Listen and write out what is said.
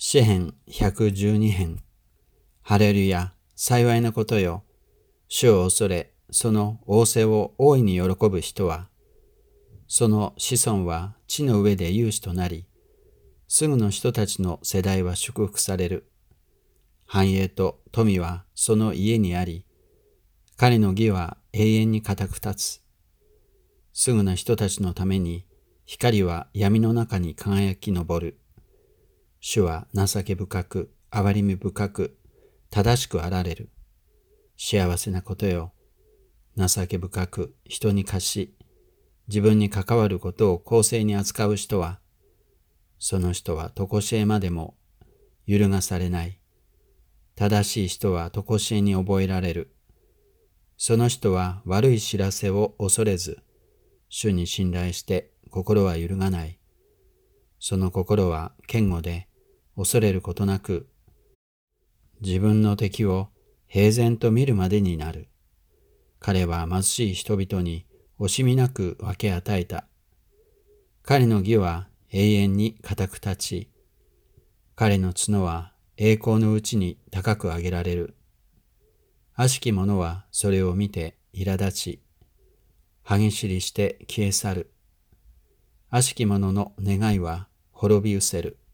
詩編112編。ハレルヤ、幸いなことよ。主を恐れ、その仰せを大いに喜ぶ人は、その子孫は地の上で有志となり、すぐの人たちの世代は祝福される。繁栄と富はその家にあり、彼の義は永遠に固く立つ。すぐな人たちのために、光は闇の中に輝き昇る。主は情け深く、憐りみ深く、正しくあられる。幸せなことよ。情け深く人に貸し、自分に関わることを公正に扱う人は、その人は常しえまでも揺るがされない。正しい人は常しえに覚えられる。その人は悪い知らせを恐れず、主に信頼して心は揺るがない。その心は堅固で恐れることなく、自分の敵を平然と見るまでになる。彼は貧しい人々に惜しみなく分け与えた。彼の義は永遠に固く立ち、彼の角は栄光のうちに高く上げられる。悪しき者はそれを見て苛立ち、歯ぎしりして消え去る。悪しき者の願いは滅び失せる。